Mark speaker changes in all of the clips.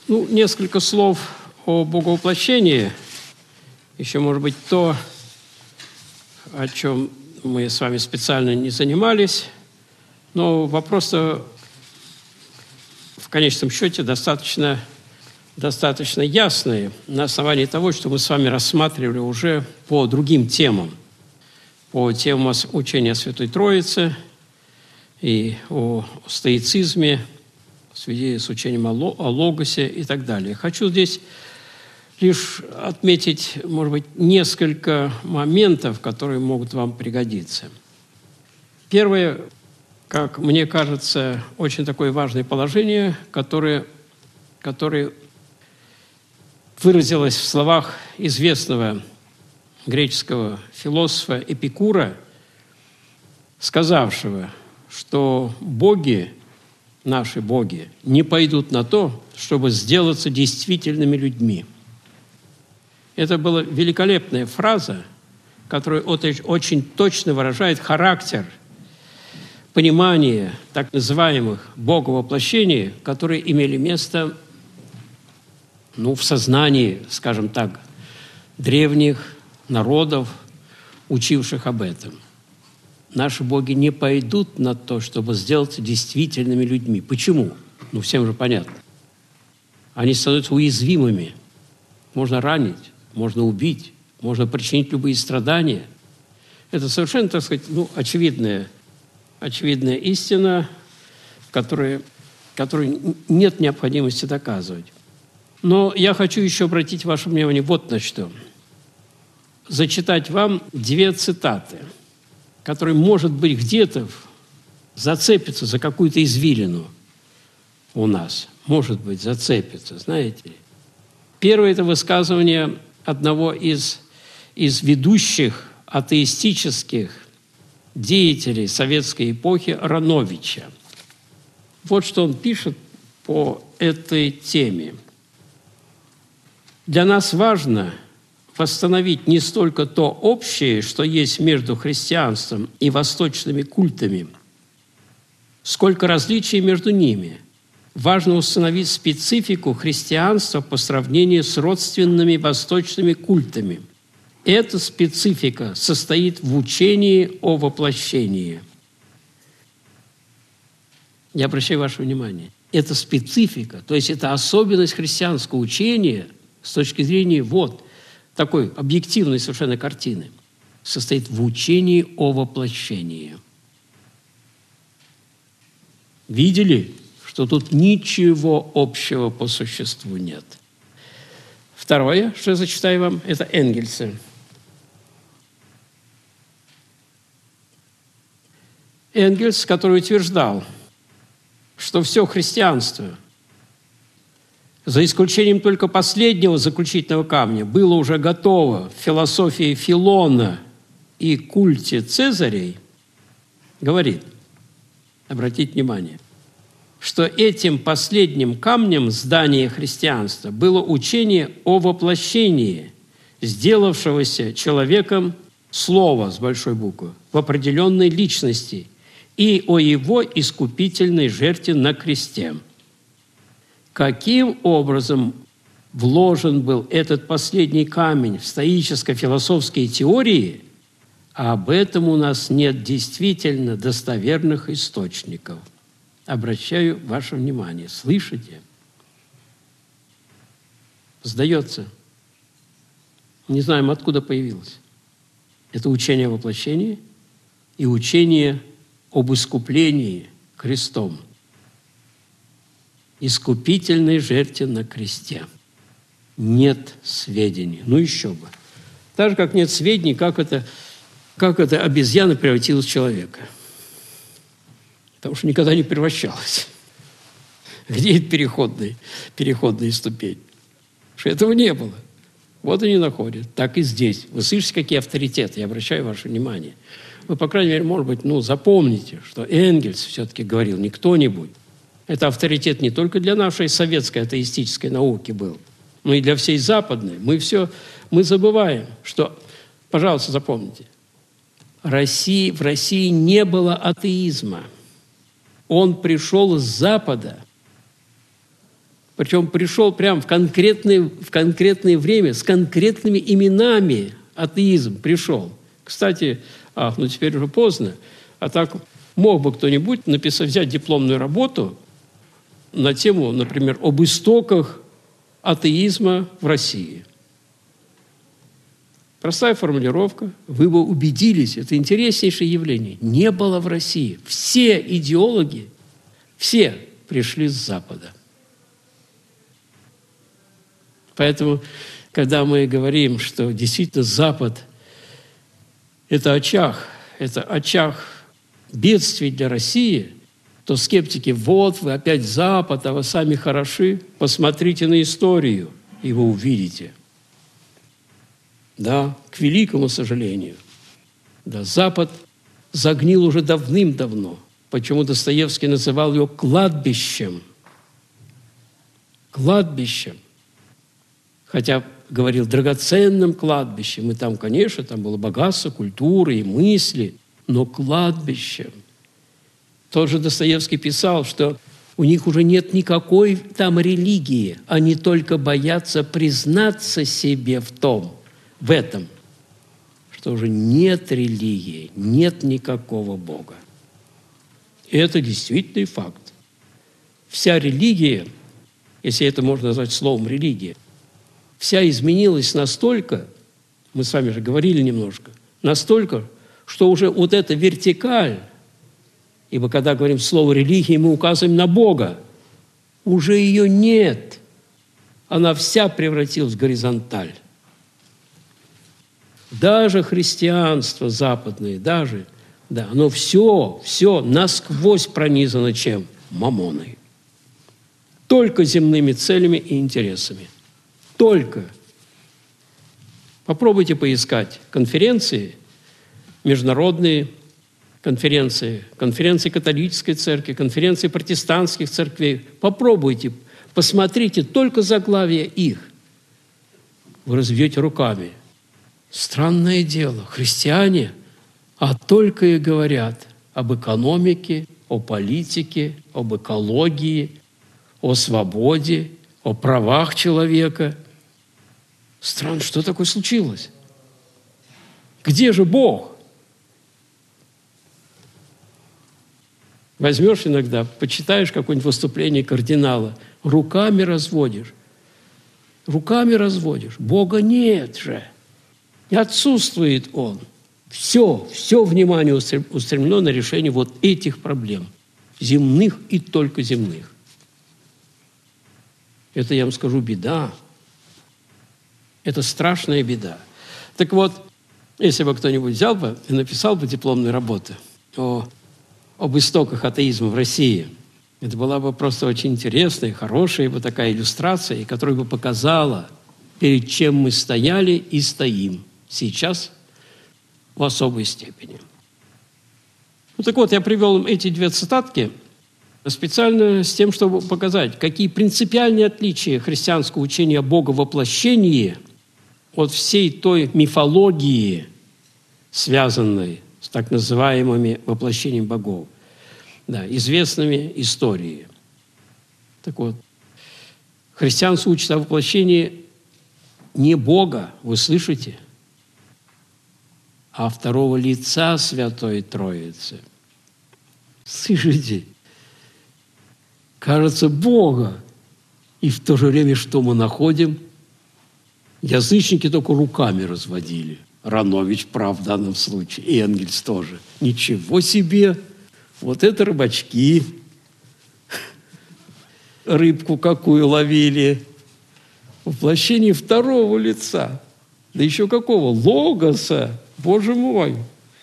Speaker 1: Несколько слов о боговоплощении. Еще, может быть, то, о чем мы с вами специально не занимались, но вопрос-то в конечном счете достаточно ясный на основании того, что мы с вами рассматривали уже по другим темам, по темам учения о Святой Троице и о стоицизме, в связи с учением о Логосе и так далее. Хочу здесь лишь отметить, может быть, несколько моментов, которые могут вам пригодиться. Первое, как мне кажется, очень такое важное положение, которое выразилось в словах известного греческого философа Эпикура, сказавшего, что боги, наши боги, не пойдут на то, чтобы сделаться действительными людьми. Это была великолепная фраза, которая очень точно выражает характер понимания так называемых боговоплощений, которые имели место в сознании, скажем так, древних народов, учивших об этом. Наши боги не пойдут на то, чтобы сделаться действительными людьми. Почему? Всем же понятно. Они становятся уязвимыми. Можно ранить, можно убить, можно причинить любые страдания. Это совершенно, так сказать, очевидная истина, которой нет необходимости доказывать. Но я хочу еще обратить ваше внимание вот на что. Зачитать вам 2 цитаты, которые, может быть, где-то зацепятся за какую-то извилину у нас. Может быть, зацепятся, знаете. Первое – это высказывание одного из ведущих атеистических деятелей советской эпохи Рановича. Вот что он пишет по этой теме. Для нас важно восстановить не столько то общее, что есть между христианством и восточными культами, сколько различий между ними. Важно установить специфику христианства по сравнению с родственными восточными культами. Эта специфика состоит в учении о воплощении. Я обращаю ваше внимание. Это специфика, то есть это особенность христианского учения с точки зрения такой объективной совершенно картины, состоит в учении о воплощении. Видели, что тут ничего общего по существу нет? Второе, что я зачитаю вам, это Энгельса. Энгельс, который утверждал, что все христианство, за исключением только последнего заключительного камня, было уже готово в философии Филона и культе Цезарей, говорит, обратите внимание, что этим последним камнем здания христианства было учение о воплощении, сделавшегося человеком слова с большой буквы в определенной личности и о его искупительной жертве на кресте. Каким образом вложен был этот последний камень в стоическо-философские теории, об этом у нас нет действительно достоверных источников. Обращаю ваше внимание. Слышите? Сдается. Не знаем, откуда появилось. Это учение о воплощении и учение об искуплении крестом. Искупительной жертве на кресте. Нет сведений. Еще бы. Так же, как нет сведений, как эта обезьяна превратилась в человека. Потому что никогда не превращалась. Где это переходные ступени? Потому что этого не было. Вот они находят. Так и здесь. Вы слышите, какие авторитеты? Я обращаю ваше внимание. Вы, по крайней мере, может быть, запомните, что Энгельс все-таки говорил, не кто-нибудь. Это авторитет не только для нашей советской атеистической науки был, но и для всей западной. Мы забываем, что, пожалуйста, запомните, в России не было атеизма. Он пришел с Запада. Причем пришел прямо в конкретное время, с конкретными именами атеизм пришел. Кстати, теперь уже поздно, а так мог бы кто-нибудь взять дипломную работу на тему, например, об истоках атеизма в России. Простая формулировка. Вы бы убедились, это интереснейшее явление. Не было в России. Все идеологи, все пришли с Запада. Поэтому, когда мы говорим, что действительно Запад – это очаг бедствий для России, то скептики: вот вы опять Запад, а вы сами хороши. Посмотрите на историю, и вы увидите. Да, к великому сожалению. Да, Запад загнил уже давным-давно. Почему Достоевский называл его кладбищем? Кладбищем. Хотя говорил драгоценным кладбищем. И там, конечно, там было богатство культуры и мысли, но кладбищем. Тот же Достоевский писал, что у них уже нет никакой там религии, они только боятся признаться себе в этом, что уже нет религии, нет никакого Бога. И это действительный факт. Вся религия, если это можно назвать словом религия, вся изменилась настолько, мы с вами же говорили немножко, настолько, что уже вот эта вертикаль, ибо когда говорим слово «религия», мы указываем на Бога, уже ее нет. Она вся превратилась в горизонталь. Даже христианство западное, оно все насквозь пронизано чем? Мамоной. Только земными целями и интересами. Только. Попробуйте поискать конференции, международные конференции католической церкви, конференции протестантских церквей. Попробуйте, посмотрите только заглавия их. Вы разведете руками. Странное дело, христиане, только и говорят об экономике, о политике, об экологии, о свободе, о правах человека. Странно, что такое случилось? Где же Бог? Возьмешь иногда, почитаешь какое-нибудь выступление кардинала, руками разводишь. Бога нет же. И отсутствует Он. Все внимание устремлено на решение вот этих проблем. Земных и только земных. Это, я вам скажу, беда. Это страшная беда. Так вот, если бы кто-нибудь взял бы и написал бы дипломную работу об истоках атеизма в России, это была бы просто очень интересная, хорошая бы такая иллюстрация, которая бы показала, перед чем мы стояли и стоим сейчас в особой степени. Так вот, я привел эти две цитатки специально с тем, чтобы показать, какие принципиальные отличия христианского учения о Боговоплощении от всей той мифологии, связанной с так называемыми воплощением богов, известными истории. Так вот, христианство учит о воплощении не Бога, вы слышите, а второго лица Святой Троицы. Слышите? Кажется, Бога. И в то же время что мы находим? Язычники только руками разводили. Ранович прав в данном случае. И Энгельс тоже. Ничего себе! Вот это рыбачки. Рыбку какую ловили. Воплощение второго лица. Да еще какого? Логоса. Боже мой!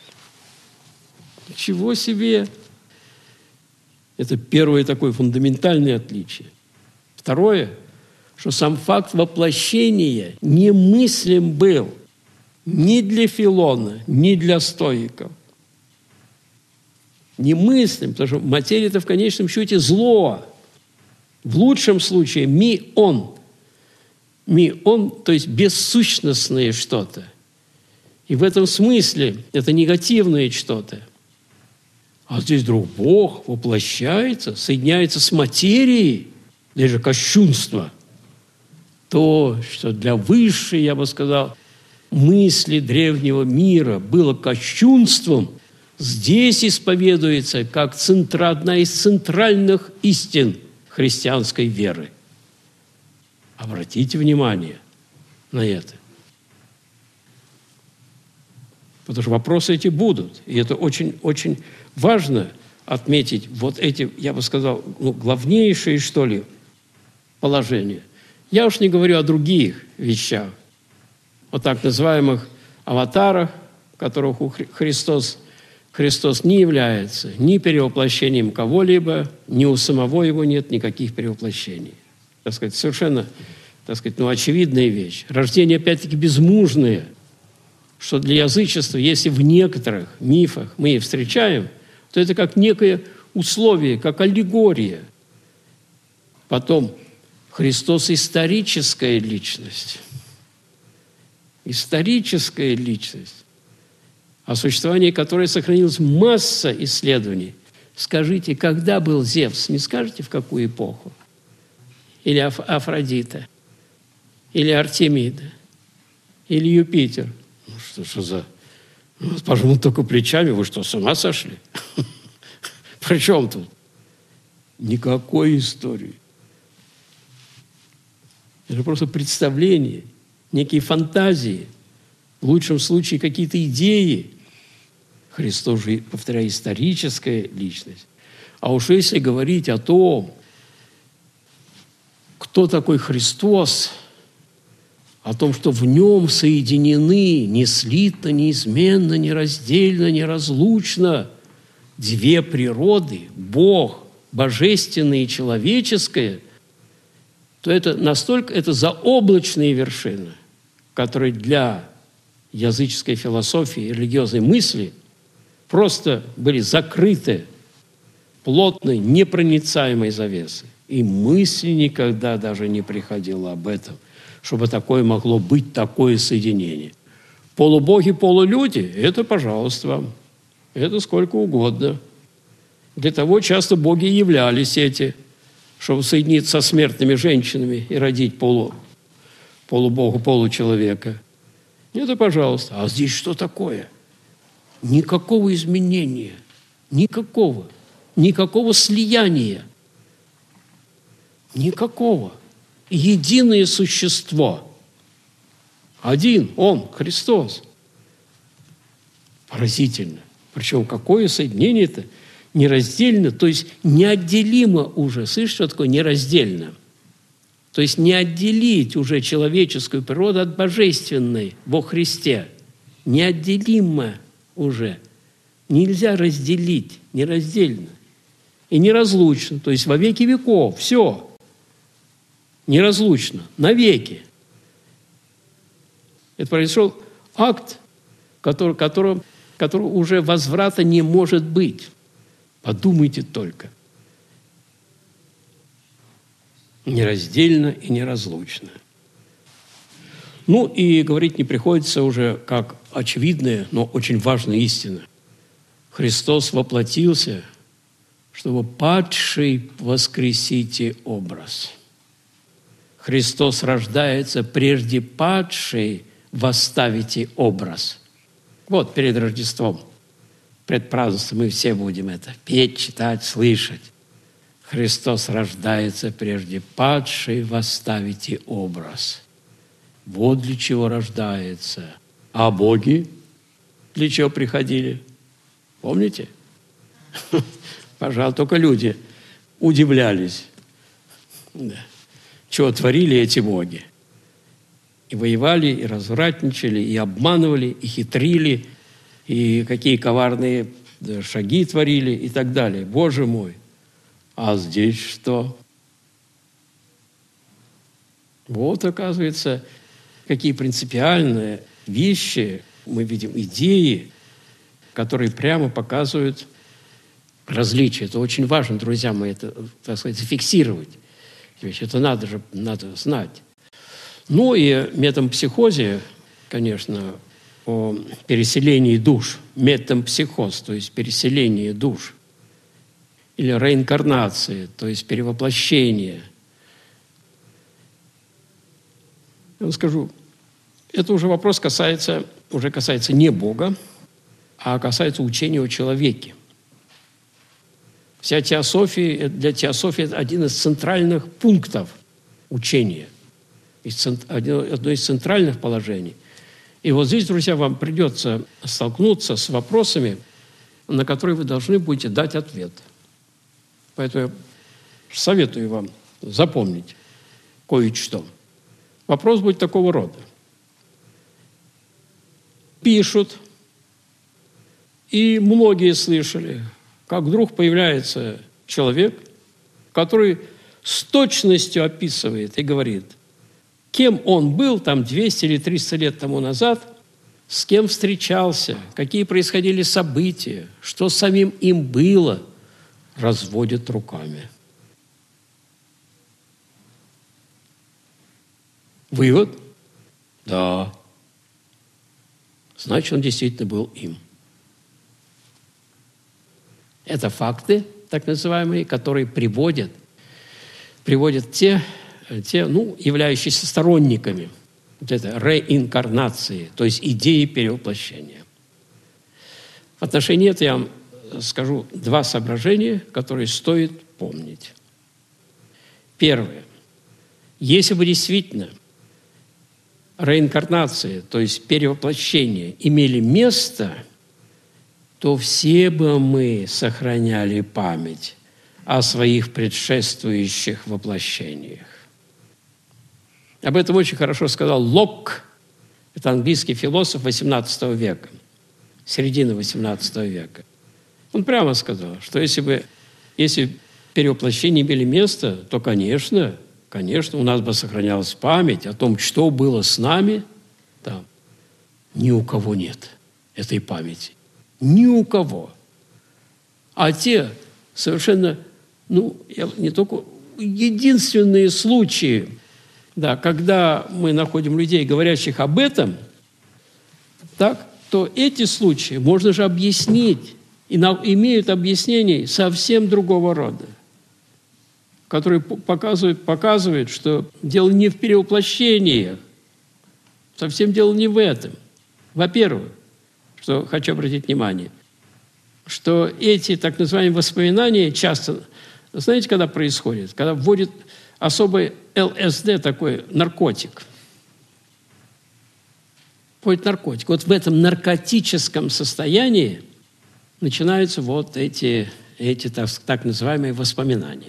Speaker 1: Ничего себе! Это первое такое фундаментальное отличие. Второе, что сам факт воплощения немыслим был ни для Филона, ни для стоиков. Немыслим, потому что материя – это в конечном счете зло. В лучшем случае ми-он. Ми-он, то есть бессущностное что-то. И в этом смысле это негативное что-то. А здесь вдруг Бог воплощается, соединяется с материей. даже кощунство, то, что для высшей, я бы сказал, мысли древнего мира было кощунством, здесь исповедуется как одна из центральных истин христианской веры. Обратите внимание на это. Потому что вопросы эти будут. И это очень важно отметить вот эти, я бы сказал, главнейшие, что ли, положения. Я уж не говорю о других вещах, о так называемых аватарах, в которых Христос не является ни перевоплощением кого-либо, ни у самого его нет никаких перевоплощений. Так сказать, совершенно, очевидная вещь. Рождение, опять-таки, безмужное, что для язычества, если в некоторых мифах мы и встречаем, то это как некое условие, как аллегория. Потом Христос – историческая личность. Историческая личность, о существовании которой сохранилась масса исследований. Скажите, когда был Зевс? Не скажете, в какую эпоху? Или Афродита? Или Артемида? Или Юпитер? Ну, что за... Пожмут только плечами. Вы что, с ума сошли? При чем тут? Никакой истории. Это просто представление, некие фантазии, в лучшем случае какие-то идеи. Христос же, повторяю, историческая личность. А уж если говорить о том, кто такой Христос, о том, что в нем соединены неслитно, неизменно, нераздельно, неразлучно две природы, Бог, божественное и человеческое, то это настолько это заоблачные вершины, которые для языческой философии и религиозной мысли просто были закрыты плотной, непроницаемой завесой. И мысли никогда даже не приходило об этом, чтобы такое могло быть, такое соединение. Полубоги, полулюди – это, пожалуйста, вам. Это сколько угодно. Для того часто боги являлись эти, чтобы соединиться со смертными женщинами и родить полубога, получеловека. Это, пожалуйста. А здесь что такое? Никакого изменения, никакого слияния, никакого. Единое существо. Один, Он, Христос. Поразительно. Причем какое соединение-то? Нераздельно, то есть неотделимо уже. Слышишь, что такое нераздельно? То есть не отделить уже человеческую природу от божественной во Христе. Неотделимо уже. Нельзя разделить, нераздельно. И неразлучно, то есть во веки веков. Все. Неразлучно, навеки. Это произошел акт, которого уже возврата не может быть. Подумайте только. Нераздельно и неразлучно. Ну и говорить не приходится уже как очевидная, но очень важная истина. Христос воплотился, чтобы падший воскресите образ. Христос рождается, прежде падший восставите образ. Вот перед Рождеством, пред празднеством мы все будем это петь, читать, слышать. Христос рождается, прежде падший восставите образ. Вот для чего рождается. А боги для чего приходили? Помните? Пожалуй, только люди удивлялись. Да. Чего творили эти боги? И воевали, и развратничали, и обманывали, и хитрили, и какие коварные шаги творили и так далее. Боже мой! А здесь что? Вот, оказывается, какие принципиальные вещи, мы видим идеи, которые прямо показывают различия. Это очень важно, друзья мои, это, так сказать, зафиксировать. Это надо знать. Ну и метампсихозе, конечно, о переселении душ, метампсихоз, то есть переселение душ, или реинкарнации, то есть перевоплощение. Я вам скажу, это уже вопрос касается не Бога, а касается учения о человеке. Вся теософия, для теософии это один из центральных пунктов учения, одно из центральных положений. И вот здесь, друзья, вам придется столкнуться с вопросами, на которые вы должны будете дать ответ. Поэтому я советую вам запомнить кое-что. Вопрос будет такого рода. Пишут, и многие слышали, как вдруг появляется человек, который с точностью описывает и говорит, кем он был там 200 или 300 лет тому назад, с кем встречался, какие происходили события, что самим им было, разводит руками. Вывод? Да. Значит, он действительно был им. Это факты, так называемые, которые приводят те, являющиеся сторонниками вот этой реинкарнации, то есть идеи перевоплощения. В отношении этого я вам скажу два соображения, которые стоит помнить. Первое. Если бы действительно реинкарнация, то есть перевоплощение, имели место, то все бы мы сохраняли память о своих предшествующих воплощениях. Об этом очень хорошо сказал Локк, это английский философ XVIII века, середины XVIII века. Он прямо сказал, что если перевоплощения имели место, то, конечно, у нас бы сохранялась память о том, что было с нами там. Ни у кого нет этой памяти. Ни у кого. А те совершенно, не только единственные случаи, да, когда мы находим людей, говорящих об этом, так, то эти случаи можно же объяснить, и имеют объяснение совсем другого рода, которые показывают, что дело не в перевоплощениях, совсем дело не в этом. Во-первых, что хочу обратить внимание, что эти так называемые воспоминания часто, знаете, когда происходит? Когда вводят особый ЛСД, такой наркотик. Вводит наркотик. Вот в этом наркотическом состоянии начинаются вот эти так называемые воспоминания.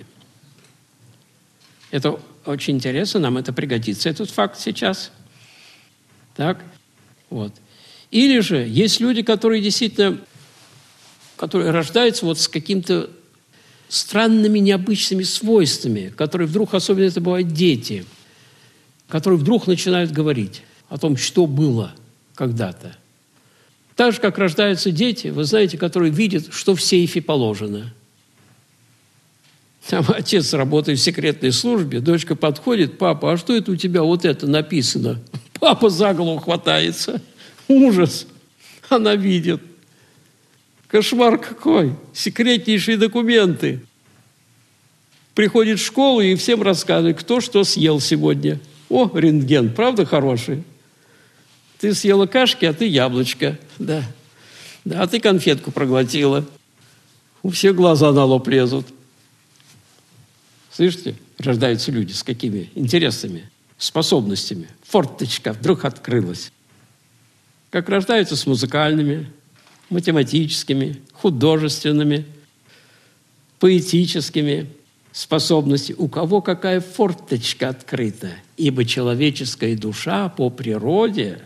Speaker 1: Это очень интересно, нам это пригодится, этот факт сейчас. Так, вот. Или же есть люди, которые действительно, которые рождаются вот с какими-то странными, необычными свойствами, которые вдруг, особенно это бывают дети, которые вдруг начинают говорить о том, что было когда-то. Так же, как рождаются дети, вы знаете, которые видят, что в сейфе положено. Там отец работает в секретной службе, дочка подходит, папа, а что это у тебя вот это написано? Папа за голову хватается. Ужас! Она видит. Кошмар какой! Секретнейшие документы. Приходит в школу и всем рассказывает, кто что съел сегодня. О, рентген, правда хороший? Ты съела кашки, а ты яблочко. Да, а ты конфетку проглотила. У всех глаза на лоб лезут. Слышите? Рождаются люди с какими интересными способностями. Форточка вдруг открылась. Как рождаются с музыкальными, математическими, художественными, поэтическими способностями. У кого какая форточка открыта? Ибо человеческая душа по природе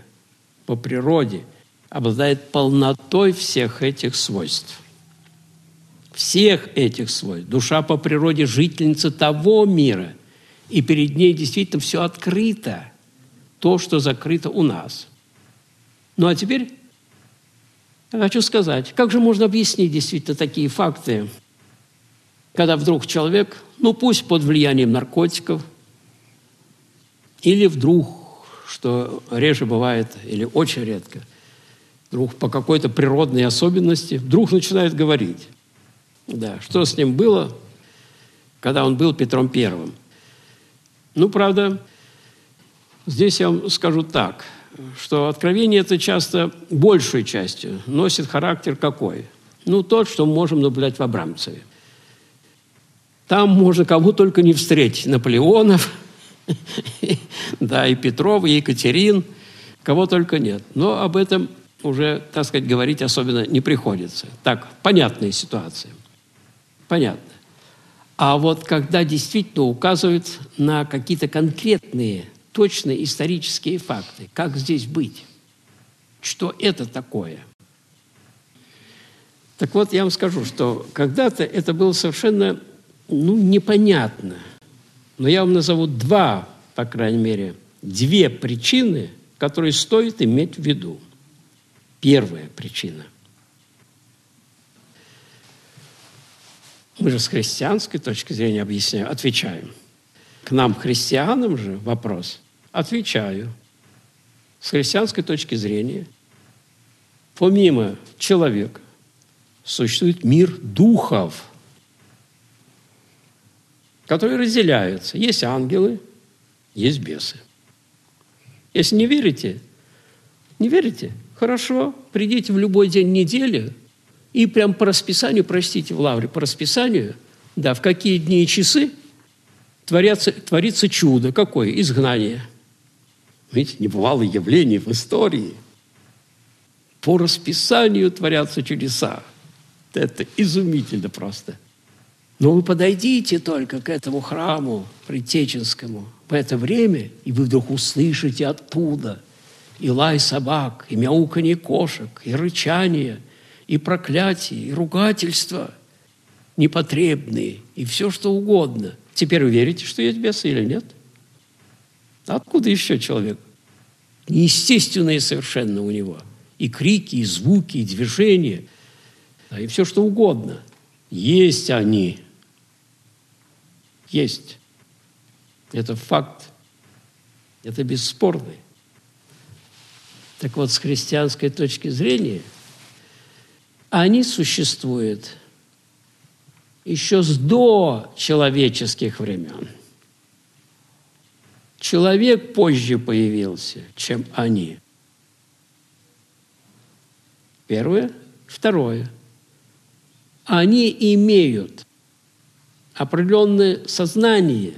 Speaker 1: обладает полнотой всех этих свойств. Всех этих свойств. Душа по природе жительница того мира, и перед ней действительно все открыто, то, что закрыто у нас. Ну а теперь я хочу сказать, как же можно объяснить действительно такие факты, когда вдруг человек, пусть под влиянием наркотиков, или вдруг, что реже бывает, или очень редко, вдруг по какой-то природной особенности, вдруг начинает говорить. Да, что с ним было, когда он был Петром Первым. Правда, Здесь я вам скажу так, что откровение это часто большей частью носит характер какой? Ну, тот, что мы можем наблюдать в Абрамцеве. Там можно кого только не встретить. Наполеонов, да, и Петров, и Екатерин, кого только нет. Но об этом уже, так сказать, говорить особенно не приходится. Так, понятная ситуация. Понятно. А вот когда действительно указывают на какие-то конкретные, точные исторические факты, как здесь быть? Что это такое? Так вот, я вам скажу, что когда-то это было совершенно, непонятно. Но я вам назову по крайней мере, две причины, которые стоит иметь в виду. Первая причина. Мы же с христианской точки зрения отвечаем. К нам, христианам же, вопрос. Отвечаю. С христианской точки зрения, помимо человека, существует мир духов, которые разделяются. Есть ангелы, есть бесы. Если не верите, хорошо, придите в любой день недели и прям по расписанию прочтите в лавре, по расписанию, да, в какие дни и часы творится чудо. Какое? Изгнание. Видите, небывалое явление в истории. По расписанию творятся чудеса. Это изумительно просто. Но вы подойдите только к этому храму предтеченскому в это время, и вы вдруг услышите оттуда и лай собак, и мяуканье кошек, и рычание, и проклятие, и ругательства непотребные, и все, что угодно. Теперь вы верите, что есть бесы или нет? Откуда еще человек? Неестественные совершенно у него. И крики, и звуки, и движения, и все, что угодно. Есть они. Есть. Это факт. Это бесспорный. Так вот, с христианской точки зрения, они существуют еще с дочеловеческих времен. Человек позже появился, чем они. Первое. Второе. Они имеют определенное сознание.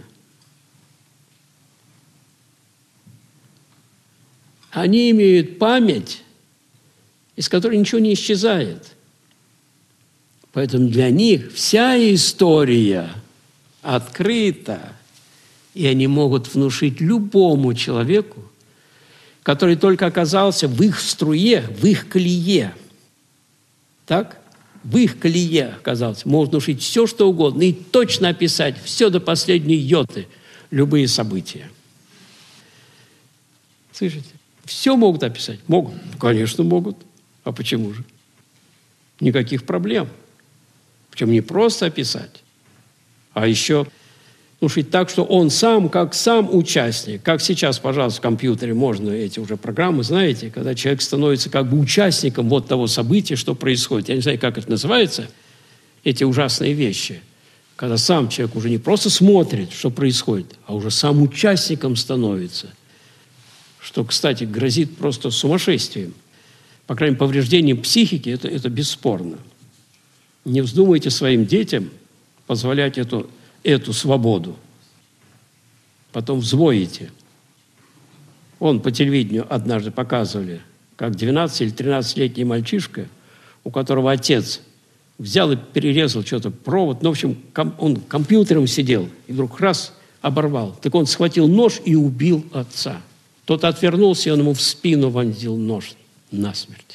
Speaker 1: Они имеют память, из которой ничего не исчезает. Поэтому для них вся история открыта, и они могут внушить любому человеку, который только оказался в их струе, в их колее. Так? В их колее оказался. Могут внушить все, что угодно, и точно описать все до последней йоты, любые события. Слышите? Все могут описать? Могут. Конечно, могут. А почему же? Никаких проблем. Причем не просто описать, а еще внушить так, что он сам, как сам участник, как сейчас, пожалуйста, в компьютере можно эти уже программы, знаете, когда человек становится как бы участником вот того события, что происходит. Я не знаю, как это называется, эти ужасные вещи. Когда сам человек уже не просто смотрит, что происходит, а уже сам участником становится. Что, кстати, грозит просто сумасшествием. По крайней мере, повреждением психики это бесспорно. Не вздумайте своим детям позволять эту свободу. Потом взвоите. По телевидению однажды показывали, как 12- или 13-летний мальчишка, у которого отец взял и перерезал что-то провод, в общем, он компьютером сидел, и вдруг раз оборвал. Так он схватил нож и убил отца. Тот отвернулся, и он ему в спину вонзил нож насмерть.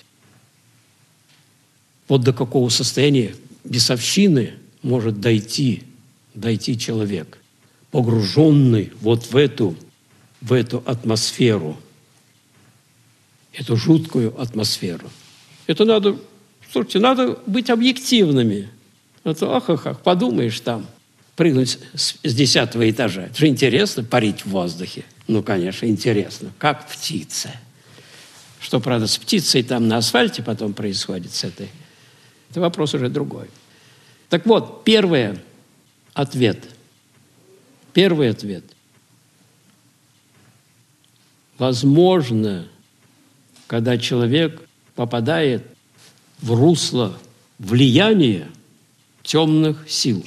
Speaker 1: Вот до какого состояния бесовщины может дойти человек, погруженный вот в эту атмосферу, эту жуткую атмосферу. Это надо быть объективными. Подумаешь там, прыгнуть с 10-го этажа. Это же интересно, парить в воздухе. Ну, конечно, интересно. Как птица. Что, правда, с птицей там на асфальте потом происходит с этой? Это вопрос уже другой. Так вот, первый ответ. возможно, когда человек попадает в русло влияния темных сил,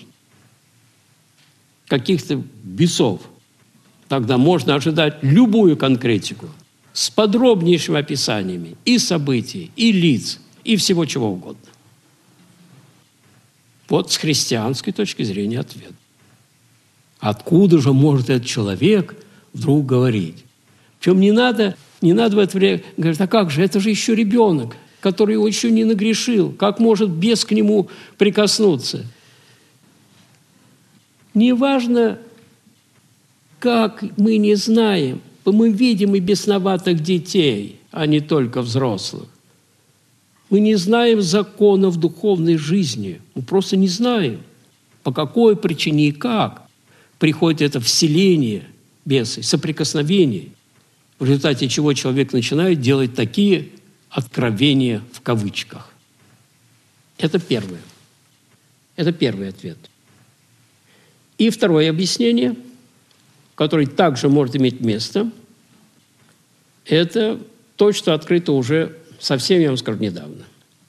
Speaker 1: каких-то бесов. Тогда можно ожидать любую конкретику с подробнейшими описаниями и событий, и лиц, и всего чего угодно. Вот с христианской точки зрения ответ. Откуда же может этот человек вдруг говорить? Причем не надо в это время говорить, а как же, это же еще ребенок, который его еще не нагрешил. Как может бес к нему прикоснуться? Неважно, как мы не знаем, мы видим и бесноватых детей, а не только взрослых. Мы не знаем законов духовной жизни. Мы просто не знаем, по какой причине и как приходит это вселение беса, соприкосновение, в результате чего человек начинает делать такие откровения в кавычках. Это первое. Это первый ответ. И второе объяснение, которое также может иметь место, это то, что открыто уже совсем, я вам скажу, недавно.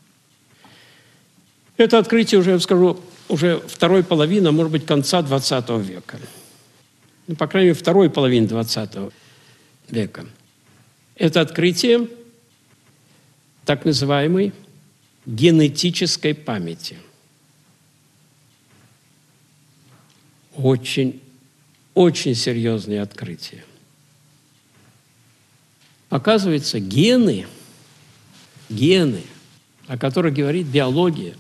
Speaker 1: Это открытие уже, я вам скажу, уже второй половины, а может быть, конца XX века. Ну, по крайней мере, второй половины XX века. Это открытие так называемой генетической памяти. Очень, очень серьезное открытие. Оказывается, гены, о которых говорит биология,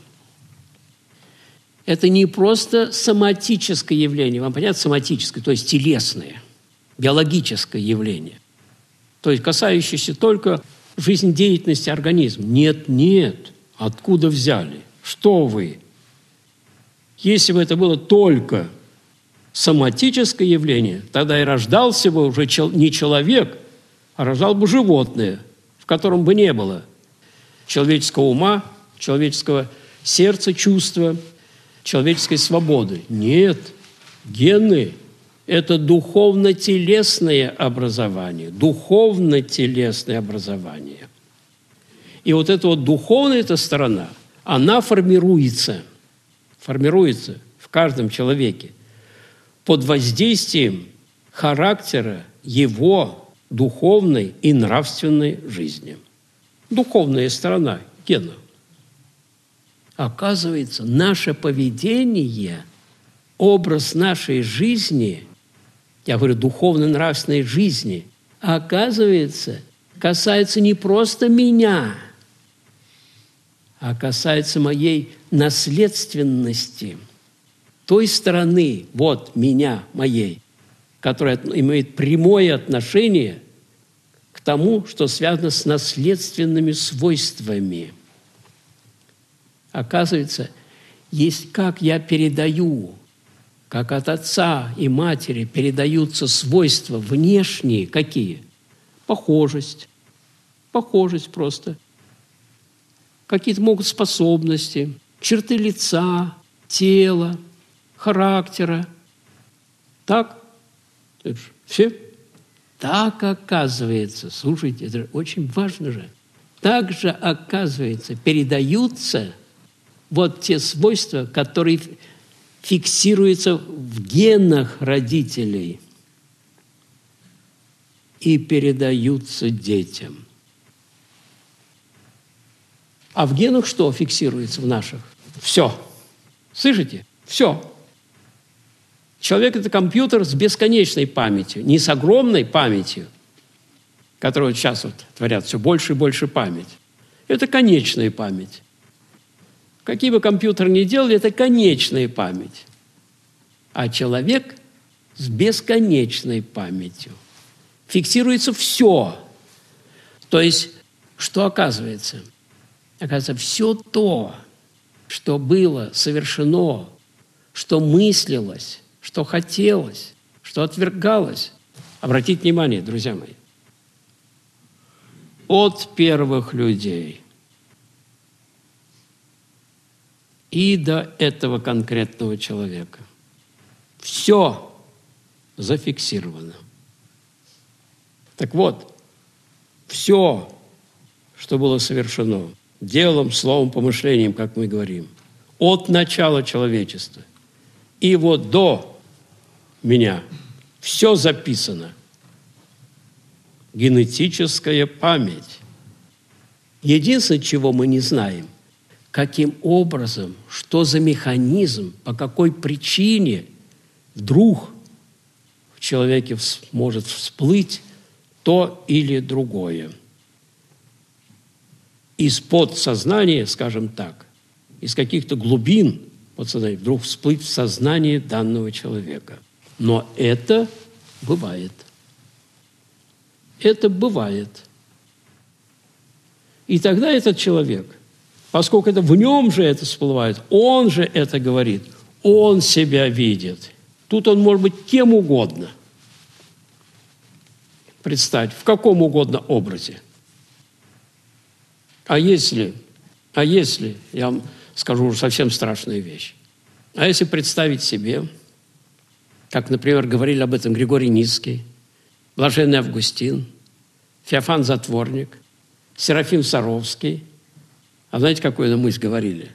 Speaker 1: это не просто соматическое явление, вам понятно, соматическое, то есть телесное, биологическое явление, то есть касающееся только жизнедеятельности организма. Нет, откуда взяли? Что вы? Если бы это было только соматическое явление, тогда и рождался бы уже не человек, а рождал бы животное, в котором бы не было человеческого ума, человеческого сердца, чувства, человеческой свободы. Нет, гены – это духовно-телесное образование. Духовно-телесное образование. И вот эта вот духовная эта сторона, она формируется в каждом человеке под воздействием характера его духовной и нравственной жизни. Духовная сторона гена. Оказывается, наше поведение, образ нашей жизни, я говорю, духовно-нравственной жизни, оказывается, касается не просто меня, а касается моей наследственности, той стороны, вот меня, моей, которая имеет прямое отношение к тому, что связано с наследственными свойствами. Оказывается, есть как я передаю, как от отца и матери передаются свойства внешние, какие? Похожесть просто. Какие-то могут способности, черты лица, тела, характера. Так? Все? Так оказывается, слушайте, это очень важно же. Так же, оказывается, передаются вот те свойства, которые фиксируются в генах родителей и передаются детям. А в генах что фиксируется в наших? Все. Слышите? Все. Человек – это компьютер с бесконечной памятью, не с огромной памятью, которую сейчас вот творят все больше и больше память. Это конечная память. Какие бы компьютеры ни делали, это конечная память. А человек с бесконечной памятью. Фиксируется все. То есть, что оказывается? Оказывается, все то, что было совершено, что мыслилось, что хотелось, что отвергалось. Обратите внимание, друзья мои, от первых людей и до этого конкретного человека. Все зафиксировано. Так вот, все, что было совершено делом, словом, помышлением, как мы говорим, от начала человечества и вот до меня, все записано. Генетическая память. Единственное, чего мы не знаем, каким образом, что за механизм, по какой причине вдруг в человеке может всплыть то или другое. Из подсознания, скажем так, из каких-то глубин подсознания вдруг всплыть в сознание данного человека. Но это бывает. Это бывает. И тогда этот человек, поскольку это в нем же это всплывает, он же это говорит, он себя видит. Тут он может быть кем угодно. Представьте, в каком угодно образе. А если, я вам скажу уже совсем страшную вещь, а если представить себе, как, например, говорили об этом Григорий Низкий, Блаженный Августин, Феофан Затворник, Серафим Саровский. А знаете, какую мысль говорили?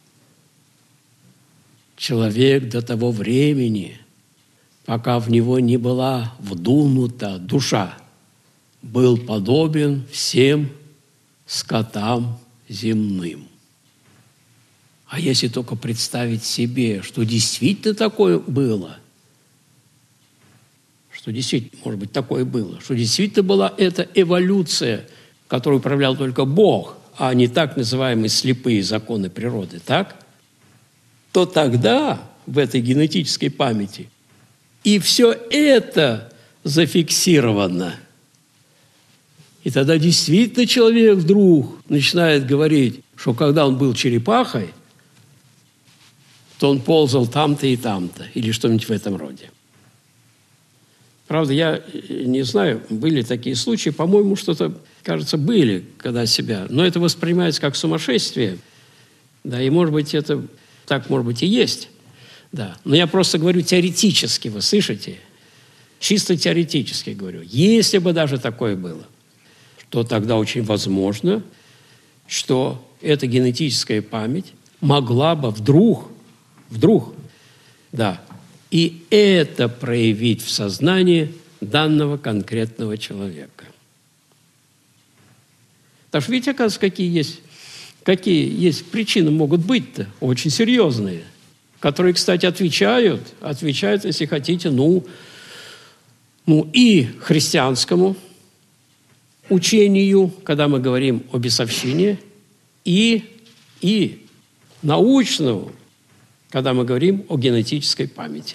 Speaker 1: Человек до того времени, пока в него не была вдунута душа, был подобен всем скотам земным. А если только представить себе, что действительно такое было, что действительно, может быть, такое было, что действительно была эта эволюция, которой управлял только Бог, а не так называемые слепые законы природы, так? То тогда в этой генетической памяти и все это зафиксировано. И тогда действительно человек вдруг начинает говорить, что когда он был черепахой, то он ползал там-то и там-то, или что-нибудь в этом роде. Правда, я не знаю, были такие случаи, по-моему, что-то, кажется, были, когда себя, но это воспринимается как сумасшествие, да, и, может быть, это так, может быть, и есть, да. Но я просто говорю теоретически, вы слышите? Чисто теоретически говорю. Если бы даже такое было, то тогда очень возможно, что эта генетическая память могла бы вдруг, да, и это проявить в сознании данного конкретного человека. Так что видите, оказывается, какие есть причины могут быть-то, очень серьезные, которые, кстати, отвечают, если хотите, и христианскому учению, когда мы говорим о бесовщине, и научному, когда мы говорим о генетической памяти.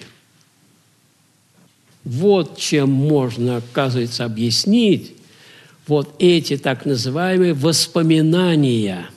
Speaker 1: Вот чем можно, оказывается, объяснить вот эти так называемые воспоминания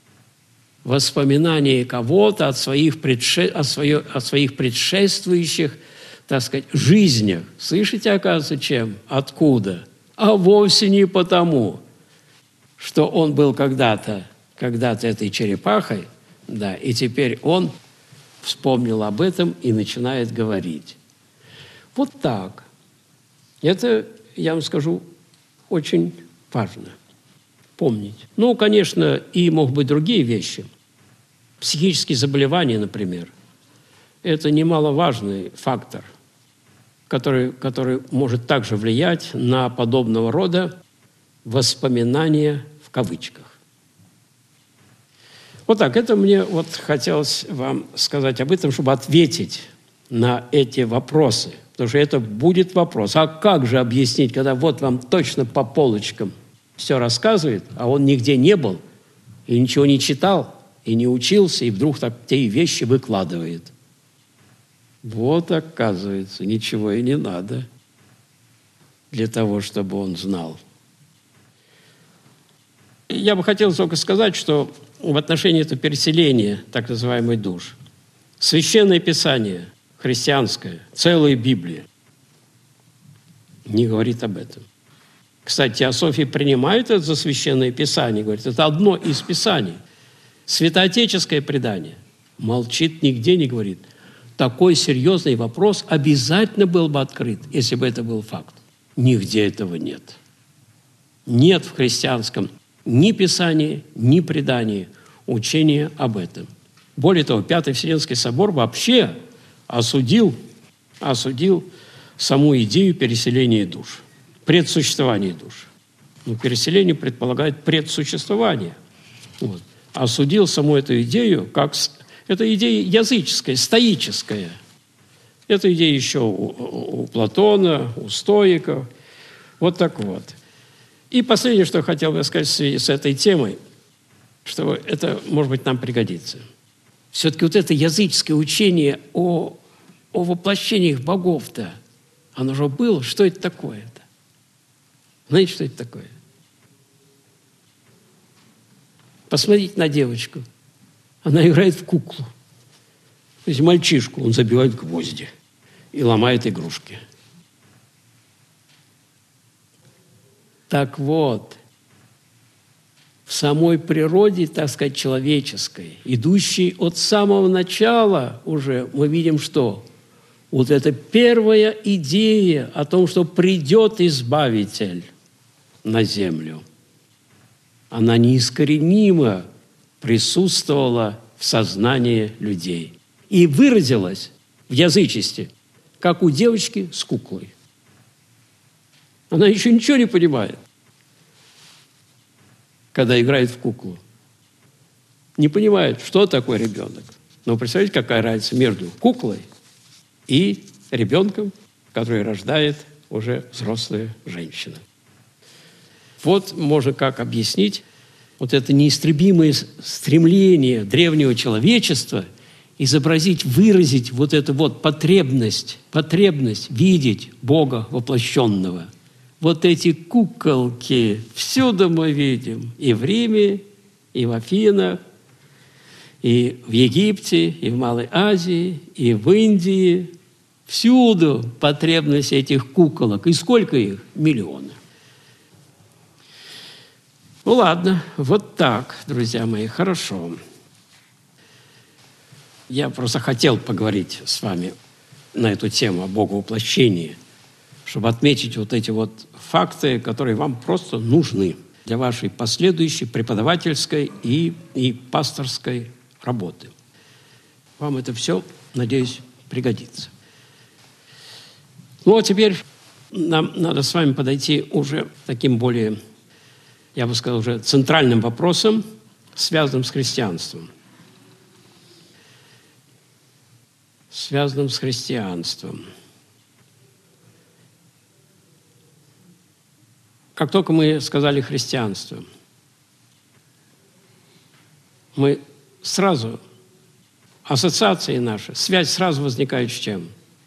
Speaker 1: кого-то от своих предшествующих, так сказать, жизнях. Слышите, оказывается, чем? Откуда? А вовсе не потому, что он был когда-то этой черепахой, да, и теперь он вспомнил об этом и начинает говорить. Вот так. Это, я вам скажу, очень важно помнить. Конечно, и могут быть другие вещи. Психические заболевания, например. Это немаловажный фактор, который может также влиять на подобного рода воспоминания в кавычках. Вот так, это мне хотелось вам сказать об этом, чтобы ответить на эти вопросы. Потому что это будет вопрос. А как же объяснить, когда вам точно по полочкам все рассказывает, а он нигде не был, и ничего не читал, и не учился, и вдруг так те вещи выкладывает. Оказывается, ничего и не надо для того, чтобы он знал. Я бы хотел только сказать, что в отношении этого переселения, так называемой душ, Священное Писание, христианское, целая Библия, не говорит об этом. Кстати, теософия принимает это за Священное Писание, говорит, это одно из Писаний. Святоотеческое предание молчит, нигде не говорит. Такой серьезный вопрос обязательно был бы открыт, если бы это был факт. Нигде этого нет. Нет в христианском ни Писания, ни предания учения об этом. Более того, Пятый Вселенский собор вообще осудил саму идею переселения душ, предсуществования душ. Но переселение предполагает предсуществование. Вот. Осудил саму эту идею, как это идея языческая, стоическая. Это идея еще у Платона, у стоиков. Вот так вот. И последнее, что я хотел бы сказать в связи с этой темой, что это, может быть, нам пригодится. Все-таки вот это языческое учение о воплощениях богов-то, оно же было. Что это такое-то? Знаете, что это такое? Посмотрите на девочку. Она играет в куклу. То есть мальчишку, он забивает гвозди и ломает игрушки. Так вот, в самой природе, так сказать, человеческой, идущей от самого начала уже, мы видим, что вот эта первая идея о том, что придет Избавитель на землю, она неискоренимо присутствовала в сознании людей и выразилась в язычестве, как у девочки с куклой. Она еще ничего не понимает, когда играет в куклу. Не понимает, что такое ребенок. Но представляете, какая разница между куклой и ребенком, который рождает уже взрослая женщина. Вот можно как объяснить вот это неистребимое стремление древнего человечества изобразить, выразить вот эту вот потребность видеть Бога воплощенного. Вот эти куколки всюду мы видим, и в Риме, и в Афинах, и в Египте, и в Малой Азии, и в Индии. Всюду потребность этих куколок. И сколько их? Миллионы. Ну ладно, вот так, друзья мои, хорошо. Я просто хотел поговорить с вами на эту тему о Боговоплощении, чтобы отметить вот эти вот факты, которые вам просто нужны для вашей последующей преподавательской и пасторской работы. Вам это все, надеюсь, пригодится. Ну, а теперь нам надо с вами подойти уже таким более, я бы сказал, уже центральным вопросом, связанным с христианством. Связанным с христианством. Как только мы сказали христианство, мы сразу, ассоциации наши, связь сразу возникает с чем?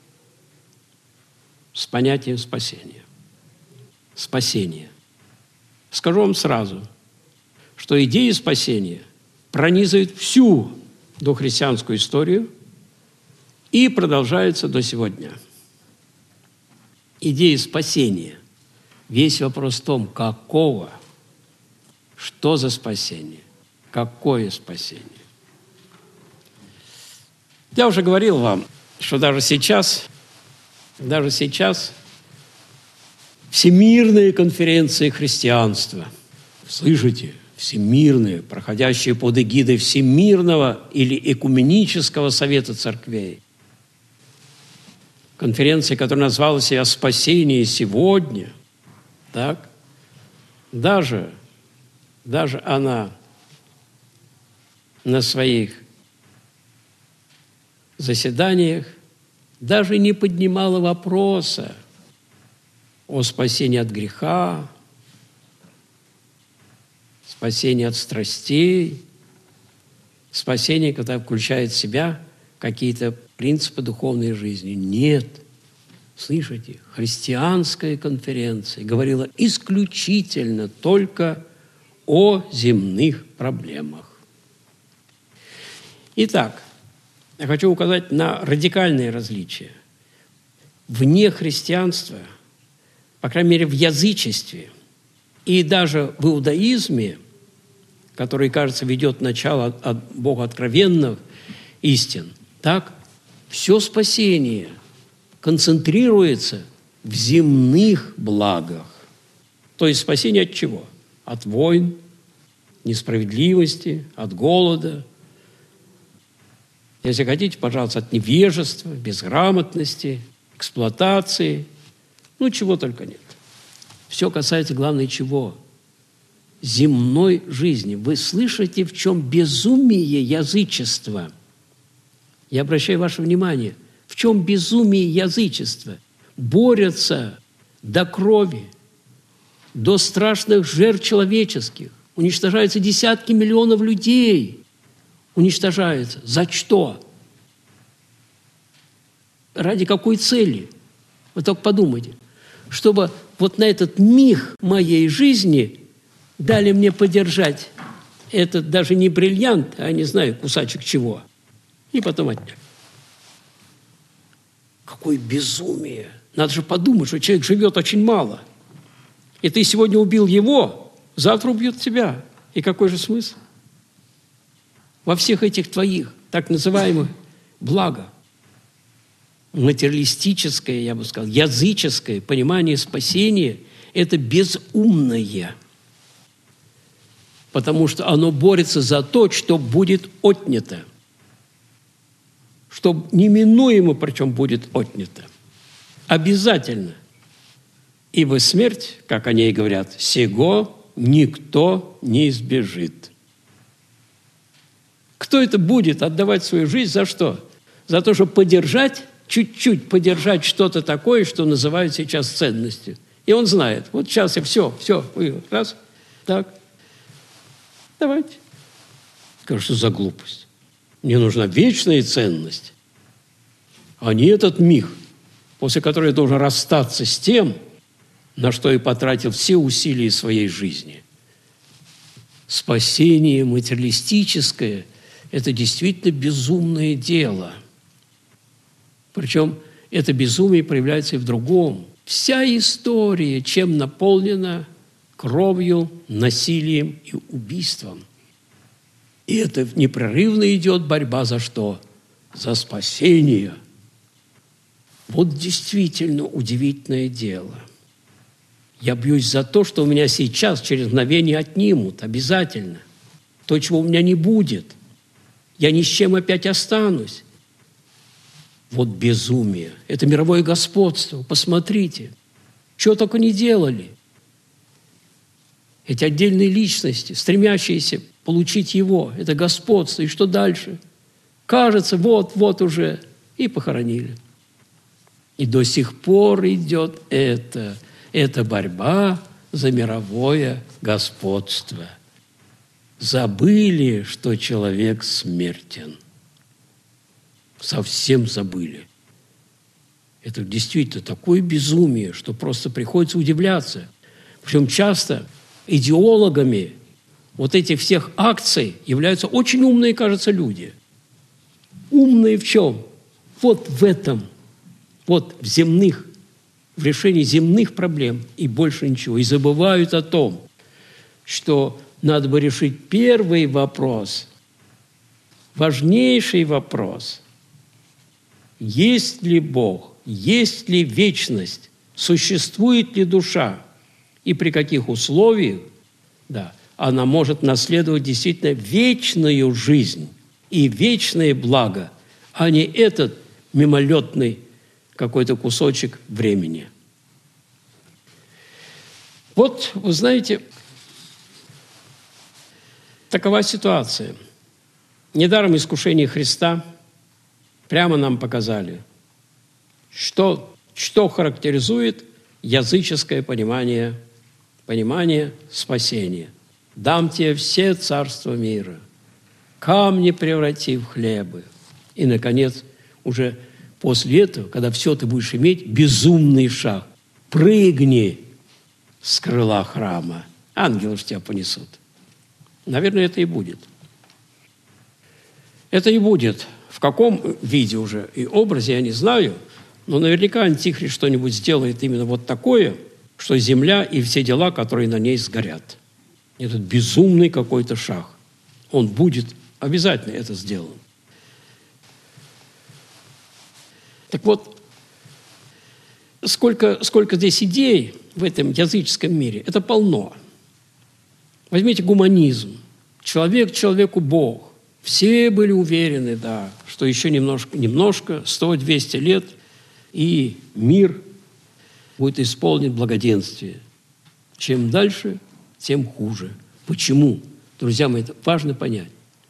Speaker 1: С понятием спасения. Спасение. Скажу вам сразу, что идея спасения пронизывает всю дохристианскую историю и продолжается до сегодня. Идея спасения. Весь вопрос в том, какого, что за спасение, какое спасение. Я уже говорил вам, что даже сейчас всемирные конференции христианства, слышите, всемирные, проходящие под эгидой Всемирного или Экуменического совета церквей, конференция, которая назвала себя «Спасение сегодня», так, даже она на своих заседаниях даже не поднимала вопроса о спасении от греха, спасении от страстей, спасении, которое включает в себя какие-то принципы духовной жизни. Нет. Слышите, христианская конференция говорила исключительно только о земных проблемах. Итак, я хочу указать на радикальные различия. Вне христианства, по крайней мере, в язычестве и даже в иудаизме, который, кажется, ведет начало от Бога откровенных истин, так, все спасение концентрируется в земных благах. То есть спасение от чего? От войн, несправедливости, от голода. Если хотите, пожалуйста, от невежества, безграмотности, эксплуатации, чего только нет. Все касается, главное, чего? Земной жизни. Вы слышите, в чем безумие язычества? Я обращаю ваше внимание, в чем безумие язычества? Борются до крови, до страшных жертв человеческих. Уничтожаются десятки миллионов людей. Уничтожаются. За что? Ради какой цели? Вы только подумайте. Чтобы вот на этот миг моей жизни дали мне подержать этот даже не бриллиант, а не знаю, кусачек чего. И потом отняли. Какое безумие! Надо же подумать, что человек живет очень мало. И ты сегодня убил его, завтра убьют тебя. И какой же смысл? Во всех этих твоих так называемых благах. Материалистическое, я бы сказал, языческое понимание спасения – это безумное. Потому что оно борется за то, что будет отнято. Что неминуемо, причем, будет отнято. Обязательно. Ибо смерть, как о ней говорят, сего никто не избежит. Кто это будет отдавать свою жизнь за что? За то, чтобы подержать, чуть-чуть подержать что-то такое, что называют сейчас ценностью. И он знает, вот сейчас я все, раз, так, давайте. Скажу, что за глупость. Мне нужна вечная ценность, а не этот миг, после которого я должен расстаться с тем, на что я потратил все усилия своей жизни. Спасение материалистическое – это действительно безумное дело. Причем это безумие проявляется и в другом. Вся история чем наполнена кровью, насилием и убийством. И это непрерывно идет борьба за что? За спасение. Вот действительно удивительное дело. Я бьюсь за то, что у меня сейчас через мгновение отнимут, обязательно. То, чего у меня не будет. Я ни с чем опять останусь. Вот безумие. Это мировое господство. Посмотрите. Чего только не делали. Эти отдельные личности, стремящиеся получить его, это господство. И что дальше? Кажется, вот уже. И похоронили. И до сих пор идет это. Это борьба за мировое господство. Забыли, что человек смертен. Совсем забыли. Это действительно такое безумие, что просто приходится удивляться. Причем часто идеологами вот этих всех акций являются очень умные, кажется, люди. Умные в чем? Вот в этом. Вот в решении земных проблем и больше ничего. И забывают о том, что надо бы решить первый вопрос, важнейший вопрос. Есть ли Бог? Есть ли вечность? Существует ли душа? И при каких условиях она может наследовать действительно вечную жизнь и вечное благо, а не этот мимолетный какой-то кусочек времени. Вот, вы знаете, такова ситуация. Недаром искушение Христа прямо нам показали, что характеризует языческое понимание спасения. «Дам тебе все царства мира, камни преврати в хлебы». И, наконец, уже после этого, когда все ты будешь иметь, безумный шаг. Прыгни с крыла храма. Ангелы же тебя понесут. Наверное, это и будет. Это и будет. В каком виде уже и образе, я не знаю, но наверняка Антихрист что-нибудь сделает именно вот такое, что земля и все дела, которые на ней сгорят. Этот безумный какой-то шаг. Он будет обязательно это сделан. Так вот, сколько здесь идей в этом языческом мире, это полно. Возьмите гуманизм. Человек человеку Бог. Все были уверены, да, что еще немножко, 100-200 лет, и мир будет исполнен благоденствие. Чем дальше, тем хуже. Почему? Друзья мои, это важно понять.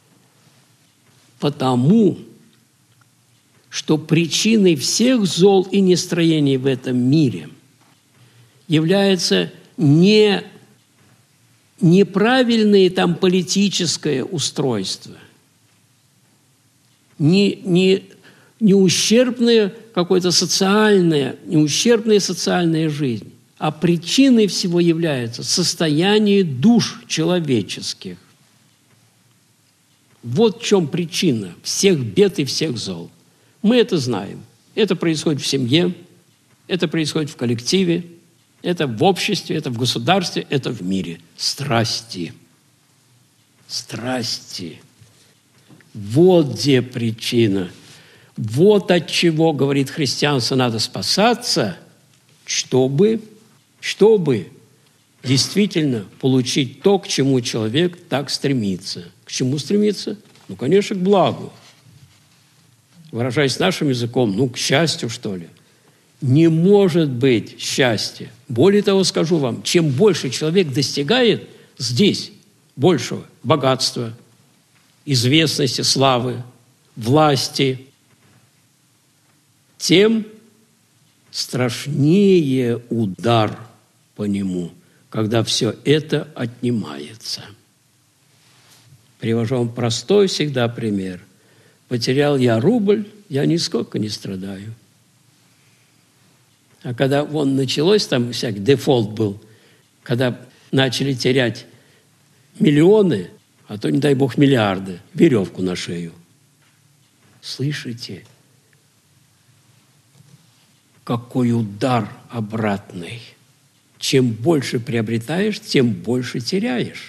Speaker 1: Потому что причиной всех зол и нестроений в этом мире является не неправильное там политическое устройство, не ущербная какая-то социальная, не ущербная социальная жизнь, а причиной всего является состояние душ человеческих. Вот в чем причина всех бед и всех зол. Мы это знаем. Это происходит в семье, это происходит в коллективе, это в обществе, это в государстве, это в мире. Страсти. Страсти. Вот где причина. Вот от чего, говорит христианство, надо спасаться, чтобы действительно получить то, к чему человек так стремится. К чему стремится? Ну, конечно, к благу. Выражаясь нашим языком, к счастью, что ли. Не может быть счастья. Более того, скажу вам, чем больше человек достигает здесь большего богатства, известности, славы, власти, тем страшнее удар по нему, когда все это отнимается. Привожу вам простой всегда пример. Потерял я рубль, я нисколько не страдаю. А когда началось, там всякий дефолт был, когда начали терять миллионы, а то, не дай бог, миллиарды, веревку на шею. Слышите? Какой удар обратный. Чем больше приобретаешь, тем больше теряешь.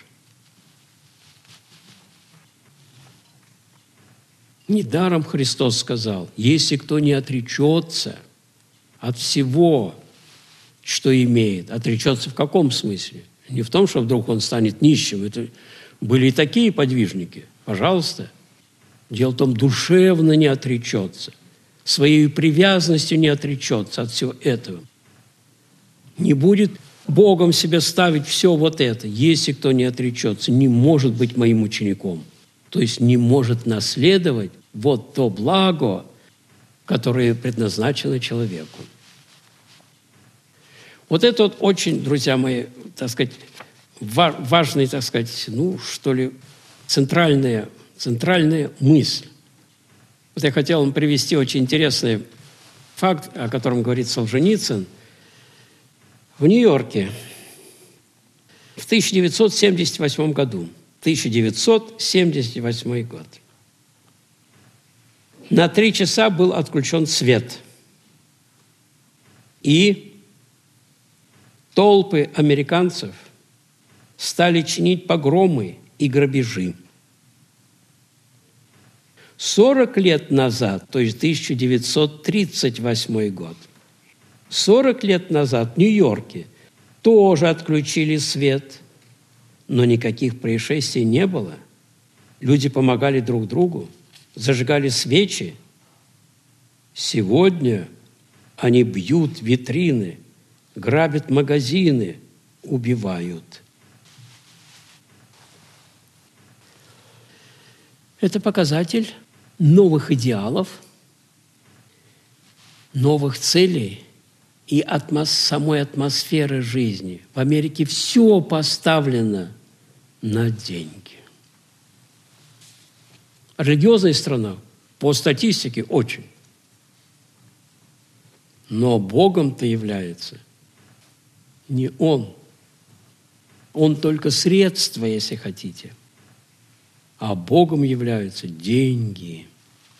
Speaker 1: Недаром Христос сказал, если кто не отречется от всего, что имеет, отречется в каком смысле? Не в том, что вдруг он станет нищим. Это были и такие подвижники. Пожалуйста. Дело в том, душевно не отречется, своей привязанностью не отречется от всего этого. Не будет Богом себе ставить все вот это. Если кто не отречется, не может быть моим учеником. То есть не может наследовать вот то благо, которое предназначено человеку. Вот это вот очень, друзья мои, так сказать, важная, так сказать, центральная мысль. Вот я хотел вам привести очень интересный факт, о котором говорит Солженицын. В Нью-Йорке в 1978 году, 1978 год, на 3 часа был отключен свет. И толпы американцев стали чинить погромы и грабежи. 40 лет назад, то есть 1938 год, 40 лет назад в Нью-Йорке тоже отключили свет, но никаких происшествий не было. Люди помогали друг другу, зажигали свечи. Сегодня они бьют витрины, грабят магазины, убивают. Это показатель новых идеалов, новых целей и самой атмосферы жизни. В Америке все поставлено на деньги. Религиозная страна, по статистике, очень. Но Богом-то является не Он. Он только средство, если хотите. А Богом являются деньги.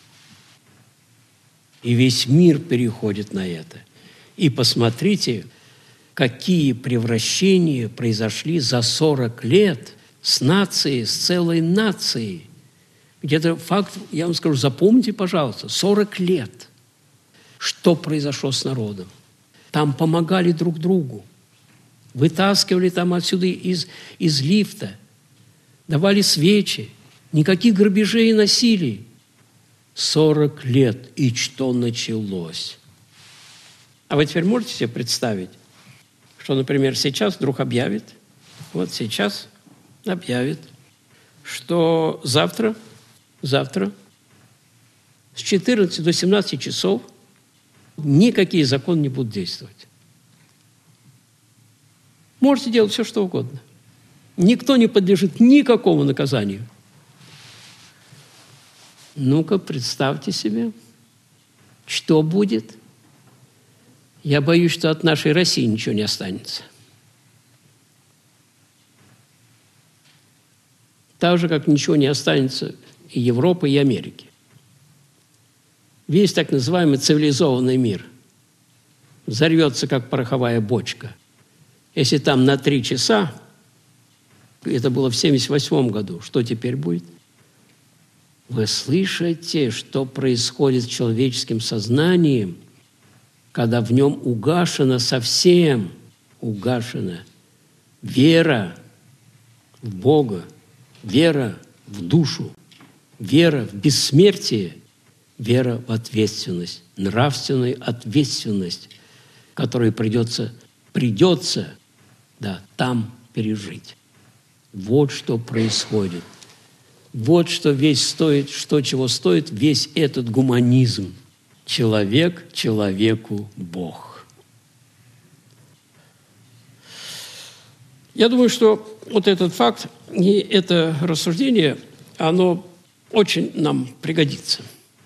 Speaker 1: И весь мир переходит на это. И посмотрите, какие превращения произошли за 40 лет с нацией, с целой нацией. Где-то факт, я вам скажу, запомните, пожалуйста, 40 лет. Что произошло с народом? Там помогали друг другу. Вытаскивали там отсюда из лифта. Давали свечи. Никаких грабежей и насилий. 40 лет. И что началось? А вы теперь можете себе представить, что, например, сейчас вдруг объявит, вот сейчас объявит, что завтра с 14 до 17 часов никакие законы не будут действовать. Можете делать все, что угодно. Никто не подлежит никакому наказанию. Ну-ка, представьте себе, что будет. Я боюсь, что от нашей России ничего не останется. Так же, как ничего не останется и Европы, и Америки. Весь так называемый цивилизованный мир взорвется, как пороховая бочка. Если там на 3 часа, это было в 1978 году, что теперь будет? Вы слышите, что происходит с человеческим сознанием, когда в нем угашена совсем, угашена вера в Бога, вера в душу, вера в бессмертие, вера в ответственность, нравственную ответственность, которую придется там пережить. Вот что происходит. Вот что чего стоит весь этот гуманизм. Человек человеку Бог. Я думаю, что вот этот факт и это рассуждение, оно очень нам пригодится.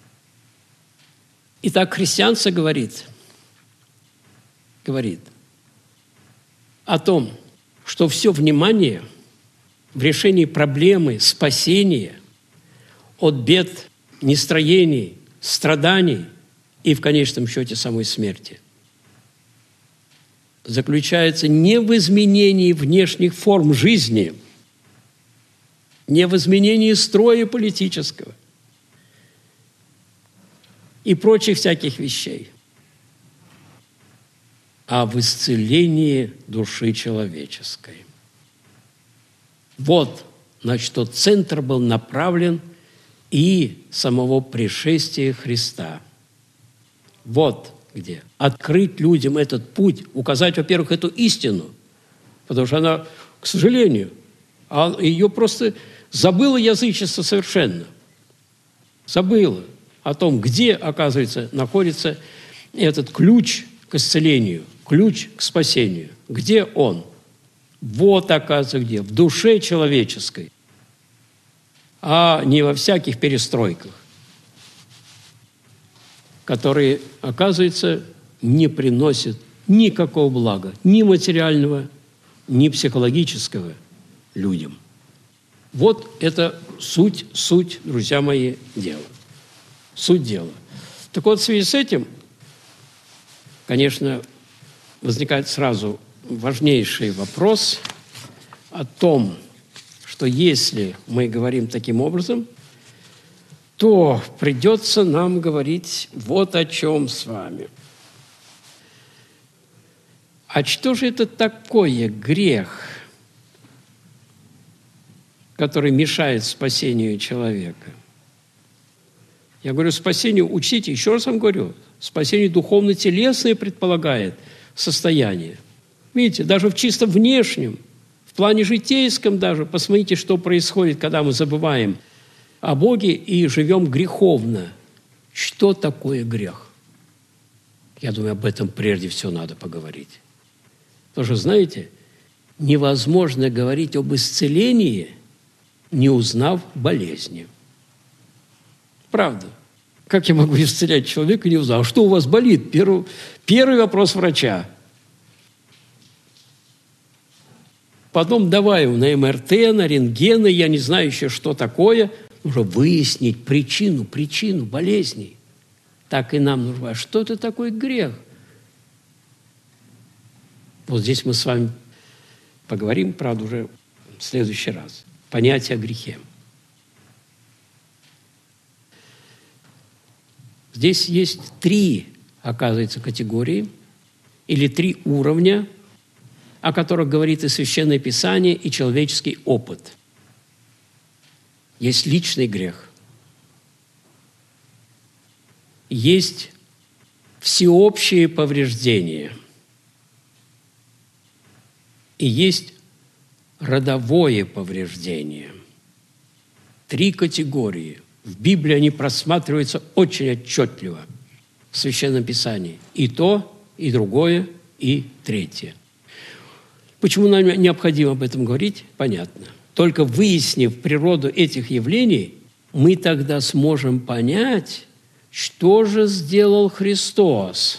Speaker 1: Итак, христианство говорит о том, что все внимание в решении проблемы спасения от бед, нестроений, страданий и, в конечном счете, самой смерти заключается не в изменении внешних форм жизни, не в изменении строя политического и прочих всяких вещей, а в исцелении души человеческой. Вот на что центр был направлен и самого пришествия Христа. Вот где. Открыть людям этот путь, указать, во-первых, эту истину, потому что она, к сожалению, ее просто забыло язычество совершенно. Забыло о том, где, оказывается, находится этот ключ к исцелению, ключ к спасению. Где он? Вот, оказывается, где? В душе человеческой, а не во всяких перестройках, которые, оказывается, не приносят никакого блага, ни материального, ни психологического людям. Вот это суть, друзья мои, дела. Суть дела. Так вот, в связи с этим, конечно, возникает сразу важнейший вопрос о том, что если мы говорим таким образом, то придется нам говорить вот о чем с вами. А что же это такое грех, который мешает спасению человека? Я говорю, спасению, учтите, еще раз вам говорю, спасение духовно-телесное предполагает состояние. Видите, даже в чисто внешнем, в плане житейском даже, посмотрите, что происходит, когда мы забываем о Боге и живем греховно. Что такое грех? Я думаю, об этом прежде всего надо поговорить. Потому что, знаете, невозможно говорить об исцелении, не узнав болезни. Правда. Как я могу исцелять человека, не узнав? Что у вас болит? Первый вопрос врача. Потом давай на МРТ, на рентгены, я не знаю еще, что такое. Нужно выяснить причину болезней. Так и нам нужно. А что это такое грех? Вот здесь мы с вами поговорим, правда, уже в следующий раз. Понятие о грехе. Здесь есть 3, оказывается, категории. или 3 уровня, о которых говорит и Священное Писание, и человеческий опыт. Есть личный грех. Есть всеобщие повреждения. И есть родовое повреждение. 3 категории. В Библии они просматриваются очень отчетливо в Священном Писании. И то, и другое, и третье. Почему нам необходимо об этом говорить? Понятно. Только выяснив природу этих явлений, мы тогда сможем понять, что же сделал Христос.